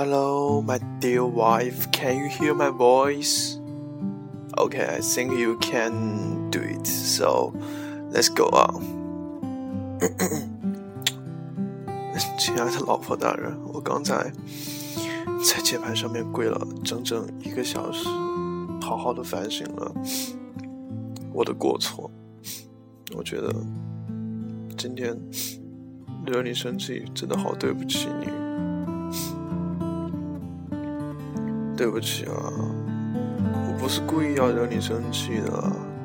Hello, my dear wife. Can you hear my voice? Okay, I think you can do it. So, let's go on. 亲爱的老婆大人，我刚才在键盘上面跪了整整1个小时，好好的反省了我的过错。我觉得今天惹你生气，真的好对不起你。对不起啊，我不是故意要惹你生气的。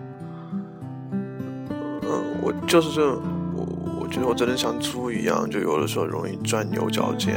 我就是我觉得我真的像猪一样，就有的时候容易钻牛角尖，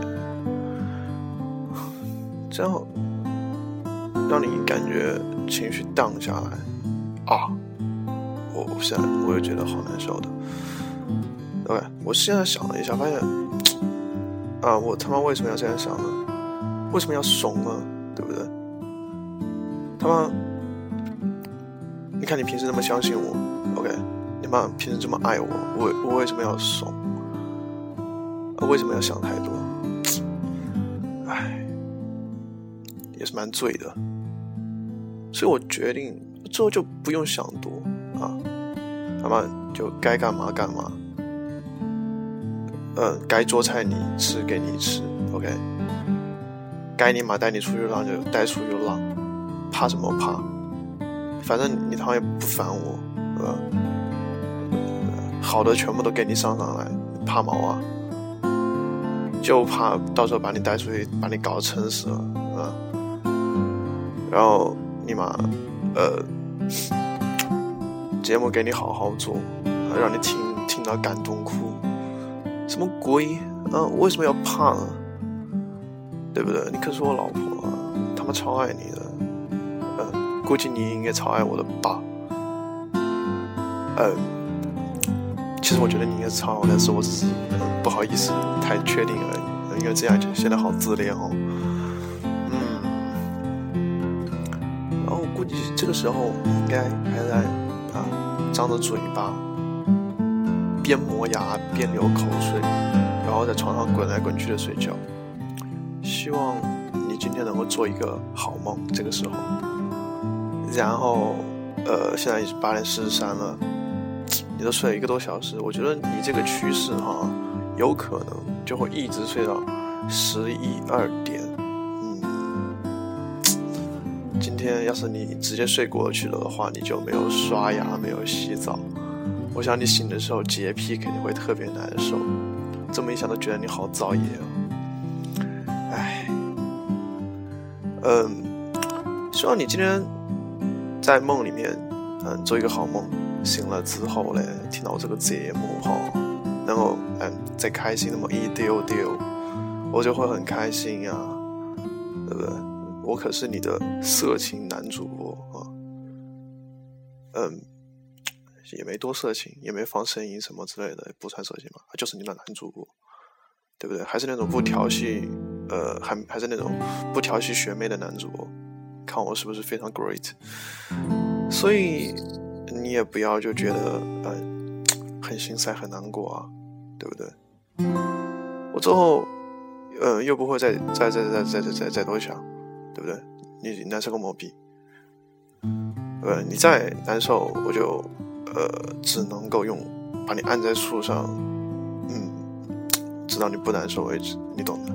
这样让你感觉情绪荡下来啊！我现在我又觉得好难受的。OK， 我现在想了一下，发现啊，我他妈为什么要这样想呢？为什么要怂呢？对不对？他妈，你看你平时那么相信我 ，OK， 你妈平时这么爱我，我为什么要怂？为什么要想太多？唉，也是蛮醉的，所以我决定之后就不用想多啊，他妈就该干嘛干嘛，该做菜你吃给你吃 ，OK。该你妈带你出去浪就带出去浪，怕什么怕？反正你他妈也不烦我，好的全部都给你上来，怕毛啊？就怕到时候把你带出去，把你搞撑死了，然后你妈，节目给你好好做，让你听到感动哭，什么鬼啊？为什么要怕呢？对不对？你可是我老婆啊，他妈超爱你的，估计你应该超爱我的爸，其实我觉得你应该是超，但是我只是不好意思太确定而已，因为这样就显得好自恋哦，然后我估计这个时候你应该还在张着嘴巴，边磨牙边流口水，然后在床上滚来滚去的睡觉。希望你今天能够做一个好梦，这个时候，然后现在已经8点43了，你都睡了1个多小时，我觉得你这个趋势有可能就会一直睡到11、12点。今天要是你直接睡过去了的话，你就没有刷牙，没有洗澡，我想你醒的时候洁癖肯定会特别难受。这么一想都觉得你好造业哦。希望你今天在梦里面做一个好梦，醒了之后呢，听到这个节目然后再开心那么一丢丢，我就会很开心啊，对不对？我可是你的色情男主播也没多色情，也没放声音什么之类的，不算色情嘛，就是你的男主播，对不对？还是那种不调戏还是那种不调戏学妹的男主播，看我是不是非常 great？ 所以你也不要就觉得很心塞很难过啊，对不对？我之后又不会再多想，对不对？你难受个毛逼！你再难受，我就只能够把你按在树上，直到你不难受为止，你懂的。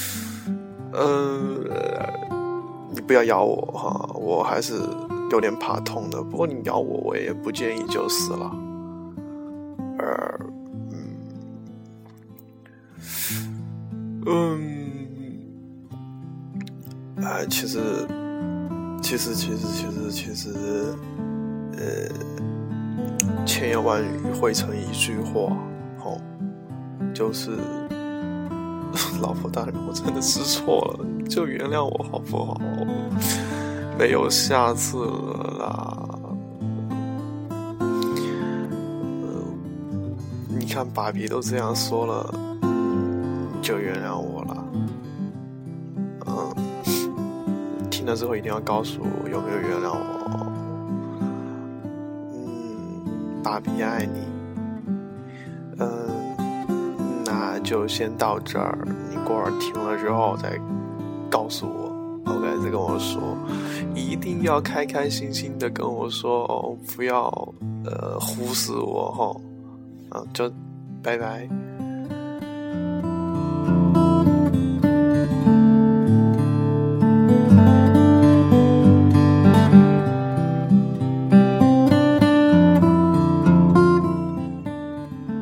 你不要咬我我还是有点怕痛的，不过你咬我，我也不介意就是了。其实千言万语汇成一句话，就是老婆大人，我真的是错了，就原谅我好不好？没有下次了啦。你看爸比都这样说了，就原谅我了。听了之后一定要告诉我有没有原谅我。爸比爱你。那就先到这儿，你过会儿听了之后再告诉我 OK， 再跟我说一定要开开心心的跟我说不要忽视我就拜拜。